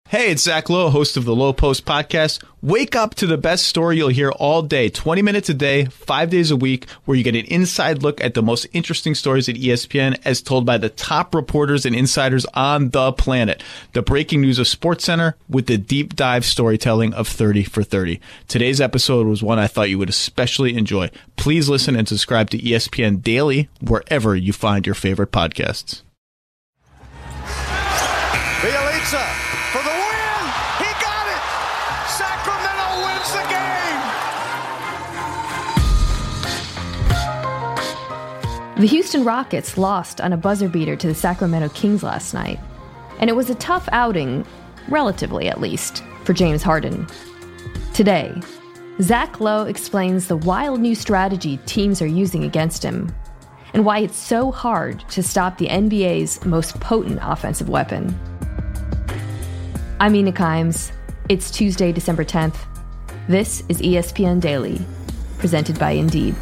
Hey, it's Zach Lowe, host of the Lowe Post podcast. Wake up to the best story you'll hear all day, 20 minutes a day, 5 days a week, where you get an inside look at the most interesting stories at ESPN as told by the top reporters and insiders on the planet. The breaking news of SportsCenter with the deep dive storytelling of 30 for 30. Today's episode was one I thought you would especially enjoy. Please listen and subscribe to ESPN Daily wherever you find your favorite podcasts. Bielitsa for the win. He got it. Sacramento wins the game. The Houston Rockets lost on a buzzer beater to the Sacramento Kings last night. And it was a tough outing, relatively at least, for James Harden. Today, Zach Lowe explains the wild new strategy teams are using against him and why it's so hard to stop the NBA's most potent offensive weapon. I'm Mina Kimes. It's Tuesday, December 10th. This is ESPN Daily, presented by Indeed.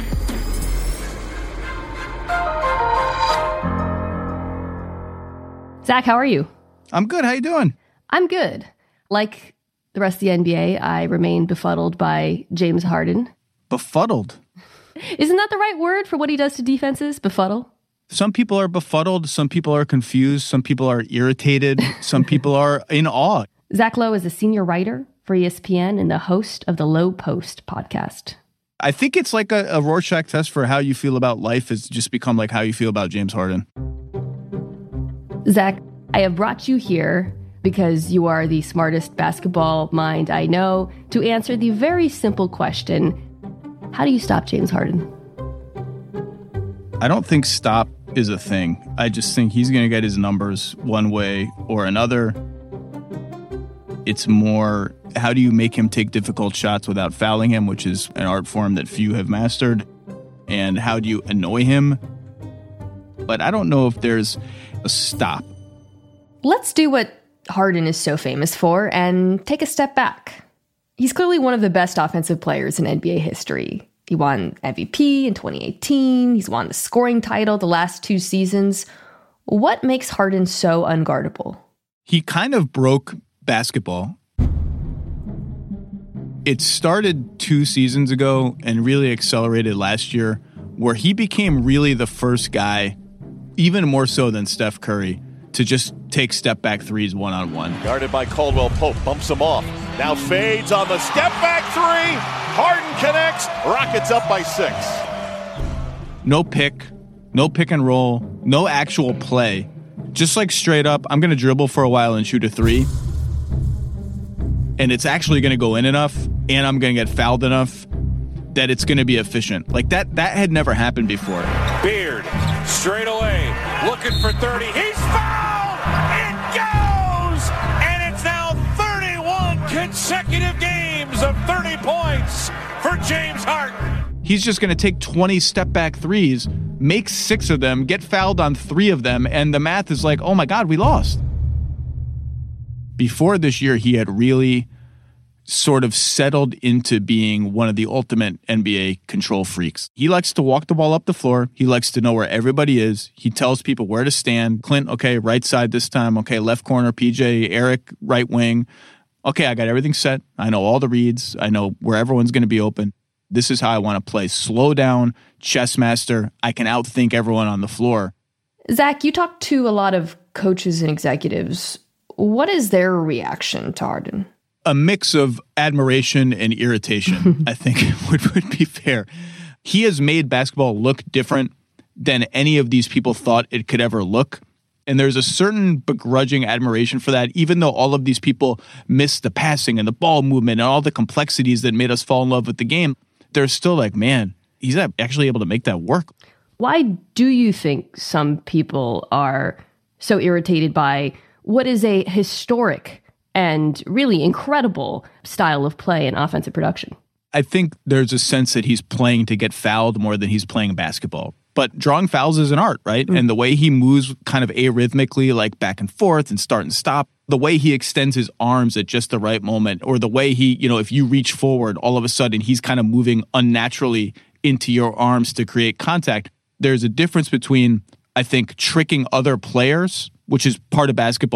Zach, how are you? I'm good. How you doing? I'm good. Like the rest of the NBA, I remain befuddled by James Harden. Befuddled? Isn't that the right word for what he does to defenses? Befuddle? Some people are befuddled. Some people are confused. Some people are irritated. Some people are in awe. Zach Lowe is a senior writer for ESPN and the host of the Lowe Post podcast. I think it's like a Rorschach test for how you feel about life has just become like how you feel about James Harden. Zach, I have brought you here because you are the smartest basketball mind I know to answer the very simple question, how do you stop James Harden? I don't think stop is a thing. I just think he's going to get his numbers one way or another. It's more, how do you make him take difficult shots without fouling him, which is an art form that few have mastered? And how do you annoy him? But I don't know if there's a stop. Let's do what Harden is so famous for and take a step back. He's clearly one of the best offensive players in NBA history. He won MVP in 2018. He's won the scoring title the last 2 seasons. What makes Harden so unguardable? He kind of broke basketball. It started 2 seasons ago and really accelerated last year, where he became really the first guy, even more so than Steph Curry, to just take step-back threes one-on-one. Guarded by Caldwell Pope, bumps him off. Now fades on the step-back three. Harden connects. Rockets up by 6. No pick and roll, no actual play. Just like straight up, I'm going to dribble for a while and shoot a 3. And it's actually going to go in enough, and I'm going to get fouled enough that it's going to be efficient. Like that had never happened before. Beard, straight away, looking for 30. He's fouled! It goes! And it's now 31 consecutive games of 30 points for James Harden. He's just going to take 20 step-back threes, make 6 of them, get fouled on 3 of them, and the math is like, oh my God, we lost. Before this year, he had really sort of settled into being one of the ultimate NBA control freaks. He likes to walk the ball up the floor. He likes to know where everybody is. He tells people where to stand. Clint, okay, right side this time. Okay, left corner. PJ, Eric, right wing. Okay, I got everything set. I know all the reads. I know where everyone's going to be open. This is how I want to play. Slow down, chess master. I can outthink everyone on the floor. Zach, you talk to a lot of coaches and executives. What is their reaction to Harden? A mix of admiration and irritation, I think would be fair. He has made basketball look different than any of these people thought it could ever look. And there's a certain begrudging admiration for that, even though all of these people missed the passing and the ball movement and all the complexities that made us fall in love with the game. They're still like, man, he's actually able to make that work. Why do you think some people are so irritated by what is a historic and really incredible style of play and offensive production? I think there's a sense that he's playing to get fouled more than he's playing basketball. But drawing fouls is an art, right? Mm. And the way he moves kind of arrhythmically, like back and forth and start and stop, the way he extends his arms at just the right moment, or the way he, if you reach forward, all of a sudden he's kind of moving unnaturally into your arms to create contact. There's a difference between, I think, tricking other players, which is part of basketball,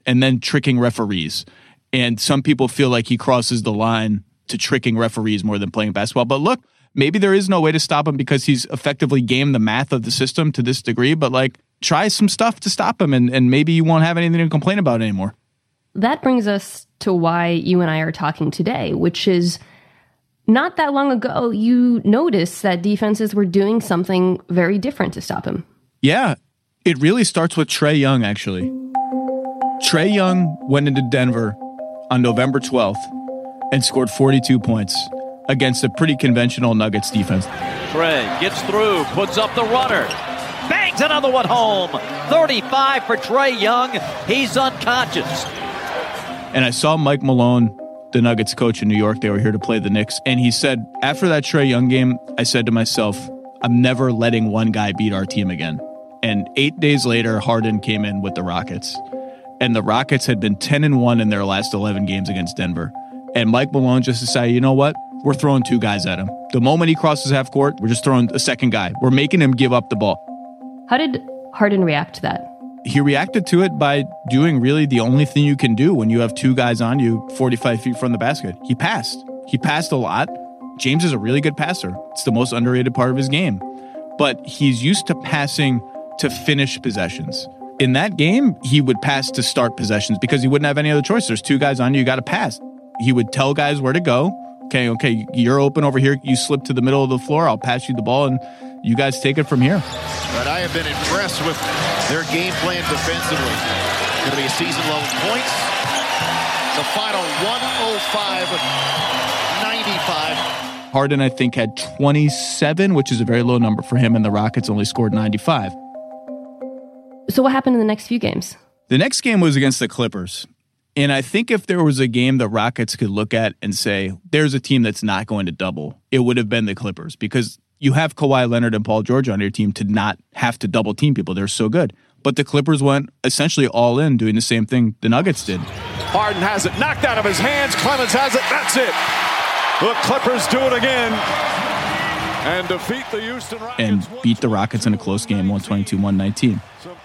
and then tricking referees. And some people feel like he crosses the line to tricking referees more than playing basketball. But look, maybe there is no way to stop him because he's effectively gamed the math of the system to this degree. But like, try some stuff to stop him, and maybe you won't have anything to complain about anymore. That brings us to why you and I are talking today, which is not that long ago, you noticed that defenses were doing something very different to stop him. Yeah, it really starts with Trae Young, actually. Trae Young went into Denver on November 12th and scored 42 points against a pretty conventional Nuggets defense. Trae gets through, puts up the runner, bangs another one home. 35 for Trae Young. He's unconscious. And I saw Mike Malone, the Nuggets coach in New York. They were here to play the Knicks. And he said, after that Trae Young game, I said to myself, I'm never letting one guy beat our team again. And 8 days later, Harden came in with the Rockets. And the Rockets had been 10-1 in their last 11 games against Denver. And Mike Malone just decided, you know what? We're throwing two guys at him. The moment he crosses half court, we're just throwing a second guy. We're making him give up the ball. How did Harden react to that? He reacted to it by doing really the only thing you can do when you have two guys on you 45 feet from the basket. He passed. He passed a lot. James is a really good passer. It's the most underrated part of his game. But he's used to passing to finish possessions. In that game, he would pass to start possessions because he wouldn't have any other choice. There's two guys on you, you got to pass. He would tell guys where to go. Okay, you're open over here. You slip to the middle of the floor. I'll pass you the ball, and you guys take it from here. But I have been impressed with their game plan defensively. Going to be a season-low points. The final 105-95. Harden, I think, had 27, which is a very low number for him, and the Rockets only scored 95. So what happened in the next few games? The next game was against the Clippers. And I think if there was a game the Rockets could look at and say, there's a team that's not going to double, it would have been the Clippers, because you have Kawhi Leonard and Paul George on your team to not have to double team people. They're so good. But the Clippers went essentially all in, doing the same thing the Nuggets did. Harden has it knocked out of his hands. Clemens has it. That's it. The Clippers do it again and defeat the Houston Rockets. And beat the Rockets in a close game, 122-119.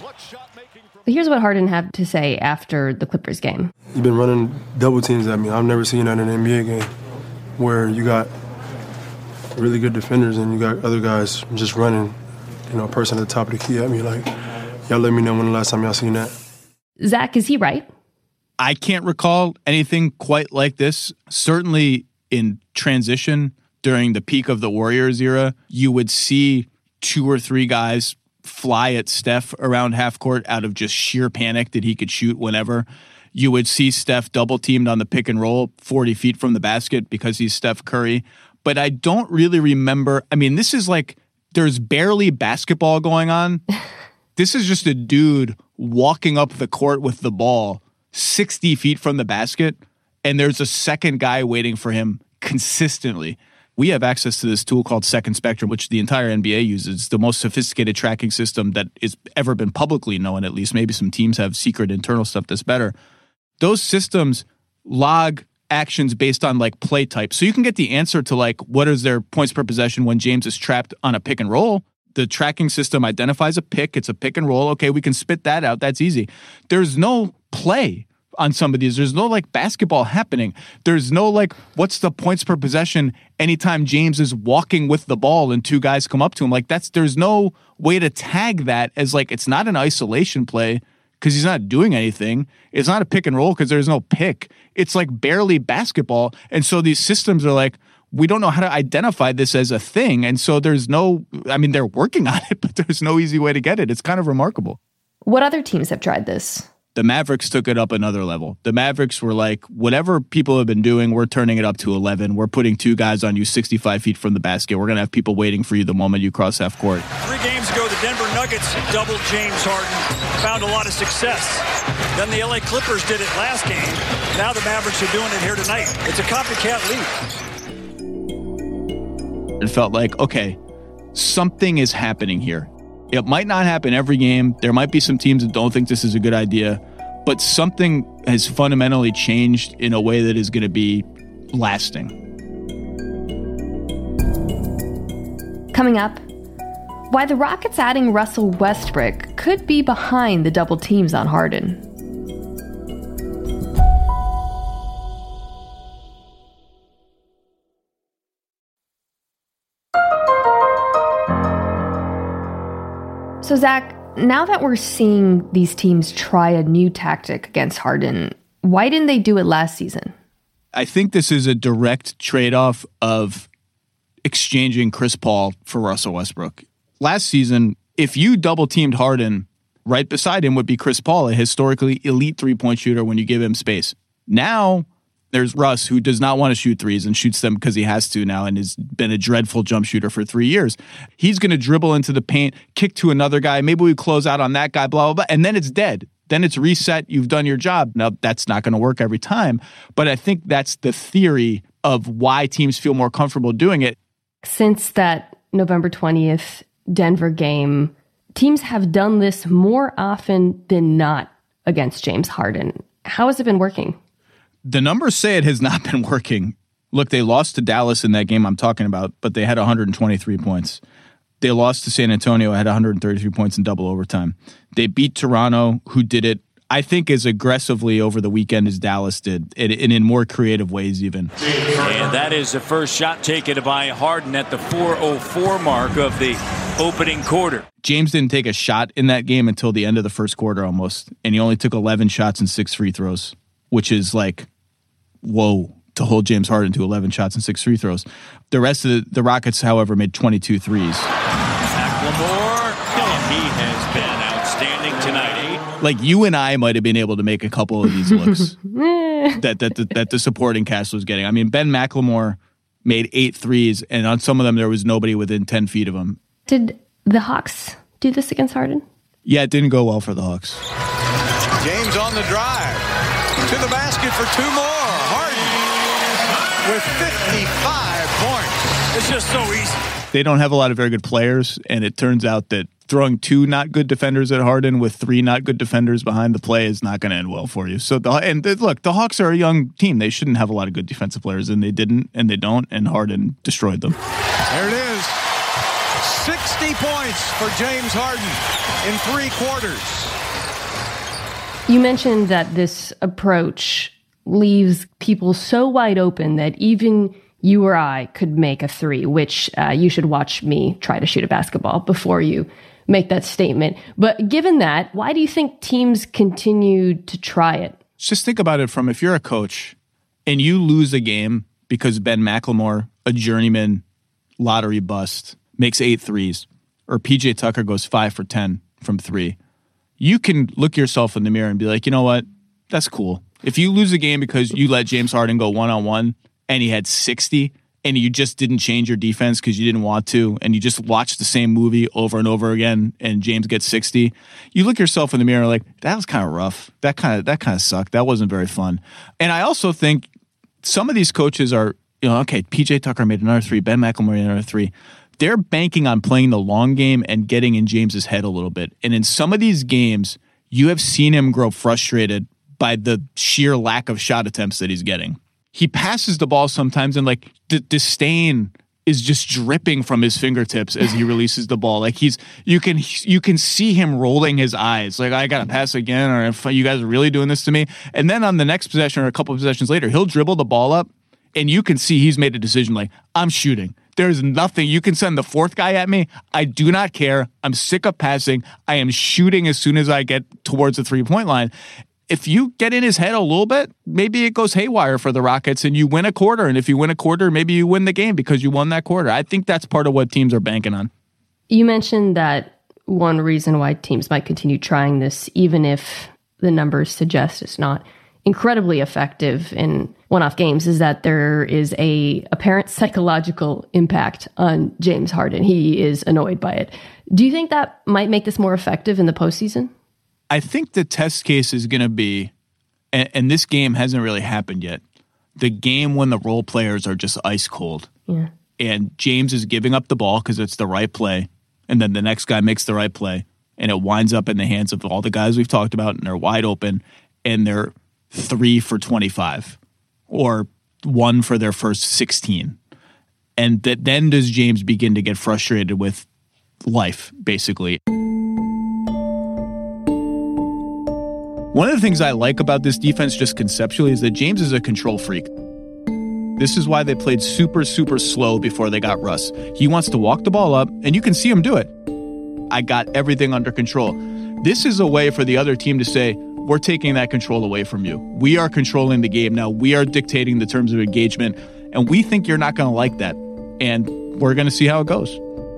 Here's what Harden had to say after the Clippers game. You've been running double teams at me. I've never seen that in an NBA game where you got really good defenders and you got other guys just running, a person at the top of the key at me. Like, y'all let me know when the last time y'all seen that. Zach, is he right? I can't recall anything quite like this. Certainly in transition during the peak of the Warriors era, you would see two or three guys fly at Steph around half court out of just sheer panic that he could shoot whenever. You would see Steph double teamed on the pick and roll 40 feet from the basket because he's Steph Curry. But I don't really remember. I mean, this is like there's barely basketball going on. This is just a dude walking up the court with the ball 60 feet from the basket, and there's a second guy waiting for him consistently. We have access to this tool called Second Spectrum, which the entire NBA uses. It's the most sophisticated tracking system that has ever been publicly known, at least. Maybe some teams have secret internal stuff that's better. Those systems log actions based on like play type. So you can get the answer to like what is their points per possession when James is trapped on a pick and roll. The tracking system identifies a pick. It's a pick and roll. Okay, we can spit that out. That's easy. There's no play on some of these. There's no like basketball happening. There's no like what's the points per possession anytime James is walking with the ball and two guys come up to him. Like there's no way to tag that as like it's not an isolation play because he's not doing anything. It's not a pick and roll because there's no pick. It's like barely basketball. And so these systems are like, we don't know how to identify this as a thing. And so there's no, I mean, they're working on it, but there's no easy way to get it. It's kind of remarkable. What other teams have tried this? The Mavericks took it up another level. The Mavericks were like, whatever people have been doing, we're turning it up to 11. We're putting two guys on you 65 feet from the basket. We're going to have people waiting for you the moment you cross half court. 3 games ago, the Denver Nuggets doubled James Harden, found a lot of success. Then the LA Clippers did it last game. Now the Mavericks are doing it here tonight. It's a copycat league. It felt like, okay, something is happening here. It might not happen every game. There might be some teams that don't think this is a good idea, but something has fundamentally changed in a way that is going to be lasting. Coming up, why the Rockets adding Russell Westbrook could be behind the double teams on Harden. So, Zach, now that we're seeing these teams try a new tactic against Harden, why didn't they do it last season? I think this is a direct trade-off of exchanging Chris Paul for Russell Westbrook. Last season, if you double-teamed Harden, right beside him would be Chris Paul, a historically elite three-point shooter when you give him space. Now, there's Russ, who does not want to shoot threes and shoots them because he has to now and has been a dreadful jump shooter for 3 years. He's going to dribble into the paint, kick to another guy. Maybe we close out on that guy, blah, blah, blah. And then it's dead. Then it's reset. You've done your job. Now, that's not going to work every time. But I think that's the theory of why teams feel more comfortable doing it. Since that November 20th Denver game, teams have done this more often than not against James Harden. How has it been working? The numbers say it has not been working. Look, they lost to Dallas in that game I'm talking about, but they had 123 points. They lost to San Antonio, had 133 points in double overtime. They beat Toronto, who did it, I think, as aggressively over the weekend as Dallas did, and in more creative ways even. And that is the first shot taken by Harden at the 4:04 mark of the opening quarter. James didn't take a shot in that game until the end of the first quarter almost, and he only took 11 shots and 6 free throws, which is like, whoa, to hold James Harden to 11 shots and 6 free throws. The rest of the Rockets, however, made 22 threes. McLemore, he has been outstanding tonight. Like, you and I might have been able to make a couple of these looks that the supporting cast was getting. I mean, Ben McLemore made 8 threes, and on some of them there was nobody within 10 feet of him. Did the Hawks do this against Harden? Yeah, it didn't go well for the Hawks. James on the drive to the basket for 2 more. Harden with 55 points. It's just so easy. They don't have a lot of very good players, and it turns out that throwing 2 not good defenders at Harden with 3 not good defenders behind the play is not going to end well for you. So, look, the Hawks are a young team. They shouldn't have a lot of good defensive players, and they didn't, and they don't, and Harden destroyed them. There it is. 60 points for James Harden in 3 quarters. You mentioned that this approach leaves people so wide open that even you or I could make a 3, which you should watch me try to shoot a basketball before you make that statement. But given that, why do you think teams continue to try it? Just think about it from, if you're a coach and you lose a game because Ben McLemore, a journeyman lottery bust, makes 8 threes, or PJ Tucker goes 5 for 10 from 3, you can look yourself in the mirror and be like, you know what? That's cool. If you lose a game because you let James Harden go one-on-one and he had 60 and you just didn't change your defense because you didn't want to, and you just watched the same movie over and over again and James gets 60, you look yourself in the mirror like, that was kind of rough. That kind of sucked. That wasn't very fun. And I also think some of these coaches are, okay, PJ Tucker made another 3, Ben McLemore made another 3. They're banking on playing the long game and getting in James's head a little bit. And in some of these games, you have seen him grow frustrated by the sheer lack of shot attempts that he's getting. He passes the ball sometimes and like the disdain is just dripping from his fingertips as he releases the ball. Like you can see him rolling his eyes. Like, I got to pass again, or if you guys are really doing this to me. And then on the next possession or a couple of possessions later, he'll dribble the ball up and you can see he's made a decision like, I'm shooting. There's nothing. You can send the 4th guy at me. I do not care. I'm sick of passing. I am shooting as soon as I get towards the 3-point line. If you get in his head a little bit, maybe it goes haywire for the Rockets and you win a quarter. And if you win a quarter, maybe you win the game because you won that quarter. I think that's part of what teams are banking on. You mentioned that one reason why teams might continue trying this, even if the numbers suggest it's not incredibly effective in one-off games, is that there is a apparent psychological impact on James Harden. He is annoyed by it. Do you think that might make this more effective in the postseason? I think the test case is going to be, and this game hasn't really happened yet, the game when the role players are just ice cold. Yeah. And James is giving up the ball because it's the right play, and then the next guy makes the right play, and it winds up in the hands of all the guys we've talked about, and they're wide open, and they're 3 for 25 or 1 for their first 16. And then does James begin to get frustrated with life, basically. One of the things I like about this defense just conceptually is that James is a control freak. This is why they played super, super slow before they got Russ. He wants to walk the ball up, and you can see him do it. I got everything under control. This is a way for the other team to say, we're taking that control away from you. We are controlling the game now. We are dictating the terms of engagement, and we think you're not going to like that. And we're going to see how it goes.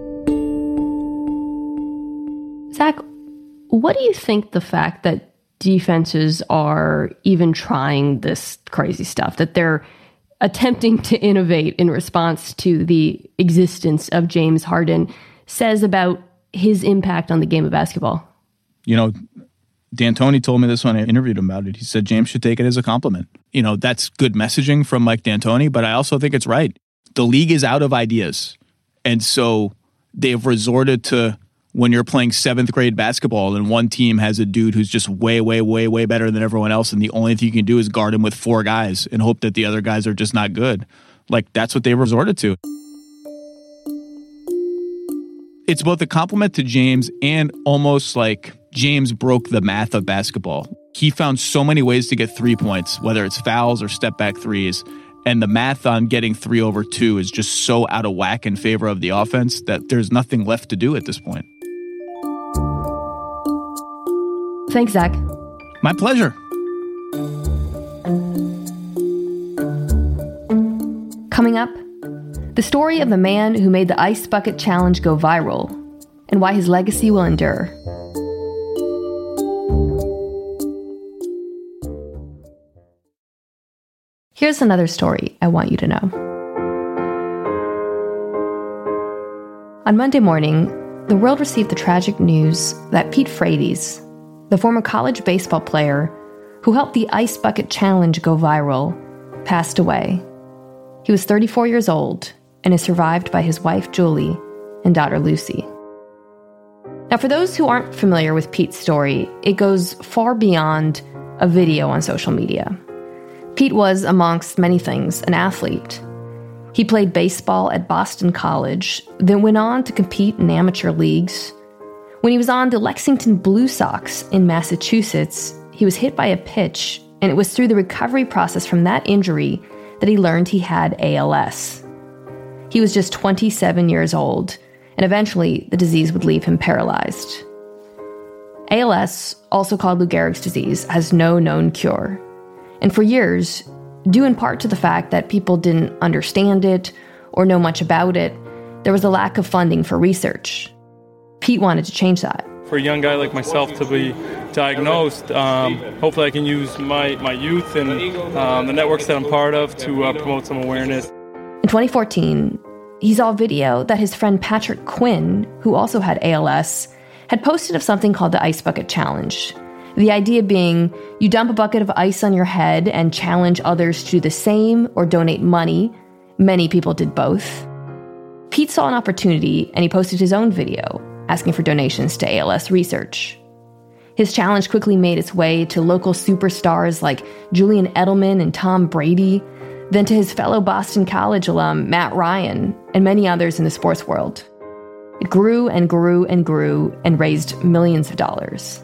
Zach, what do you think the fact that defenses are even trying this crazy stuff, that they're attempting to innovate in response to the existence of James Harden, says about his impact on the game of basketball? You know, D'Antoni told me this when I interviewed him about it. He said James should take it as a compliment. You know, that's good messaging from Mike D'Antoni, but I also think it's right. The league is out of ideas. And so they've resorted to, when you're playing 7th grade basketball and one team has a dude who's just way, way, way, way better than everyone else, and the only thing you can do is guard him with 4 guys and hope that the other guys are just not good. Like, that's what they resorted to. It's both a compliment to James and almost like James broke the math of basketball. He found so many ways to get 3 points, whether it's fouls or step-back threes, and the math on getting 3 over 2 is just so out of whack in favor of the offense that there's nothing left to do at this point. Thanks, Zach. My pleasure. Coming up, the story of the man who made the Ice Bucket Challenge go viral and why his legacy will endure. Here's another story I want you to know. On Monday morning, the world received the tragic news that Pete Frates, the former college baseball player who helped the Ice Bucket Challenge go viral, passed away. He was 34 years old and is survived by his wife, Julie, and daughter, Lucy. Now, for those who aren't familiar with Pete's story, it goes far beyond a video on social media. Pete was, amongst many things, an athlete. He played baseball at Boston College, then went on to compete in amateur leagues. When he was on the Lexington Blue Sox in Massachusetts, he was hit by a pitch, and it was through the recovery process from that injury that he learned he had ALS. He was just 27 years old, and eventually the disease would leave him paralyzed. ALS, also called Lou Gehrig's disease, has no known cure. And for years, due in part to the fact that people didn't understand it or know much about it, there was a lack of funding for research. Pete wanted to change that. For a young guy like myself to be diagnosed, hopefully I can use my youth and the networks that I'm part of to promote some awareness. In 2014, he saw a video that his friend Patrick Quinn, who also had ALS, had posted of something called the Ice Bucket Challenge. The idea being, you dump a bucket of ice on your head and challenge others to do the same or donate money. Many people did both. Pete saw an opportunity and he posted his own video, asking for donations to ALS research. His challenge quickly made its way to local superstars like Julian Edelman and Tom Brady, then to his fellow Boston College alum Matt Ryan, and many others in the sports world. It grew and grew and grew and raised millions of dollars.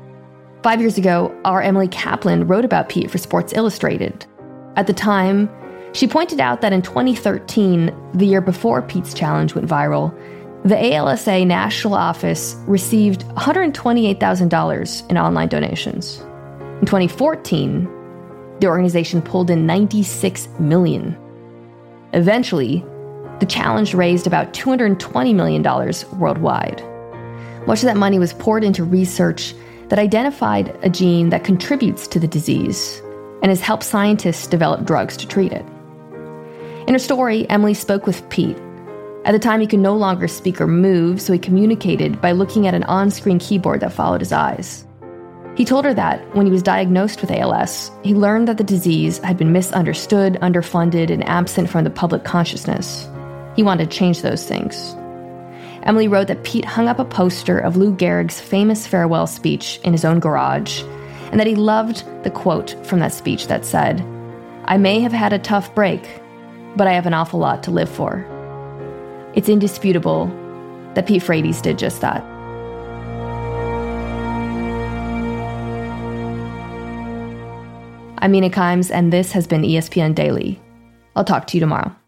5 years ago, our Emily Kaplan wrote about Pete for Sports Illustrated. At the time, she pointed out that in 2013, the year before Pete's challenge went viral, the ALSA national office received $128,000 in online donations. In 2014, the organization pulled in $96 million. Eventually, the challenge raised about $220 million worldwide. Much of that money was poured into research that identified a gene that contributes to the disease and has helped scientists develop drugs to treat it. In her story, Emily spoke with Pete. At the time, he could no longer speak or move, so he communicated by looking at an on-screen keyboard that followed his eyes. He told her that, when he was diagnosed with ALS, he learned that the disease had been misunderstood, underfunded, and absent from the public consciousness. He wanted to change those things. Emily wrote that Pete hung up a poster of Lou Gehrig's famous farewell speech in his own garage, and that he loved the quote from that speech that said, "I may have had a tough break, but I have an awful lot to live for." It's indisputable that Pete Frates did just that. I'm Mina Kimes, and this has been ESPN Daily. I'll talk to you tomorrow.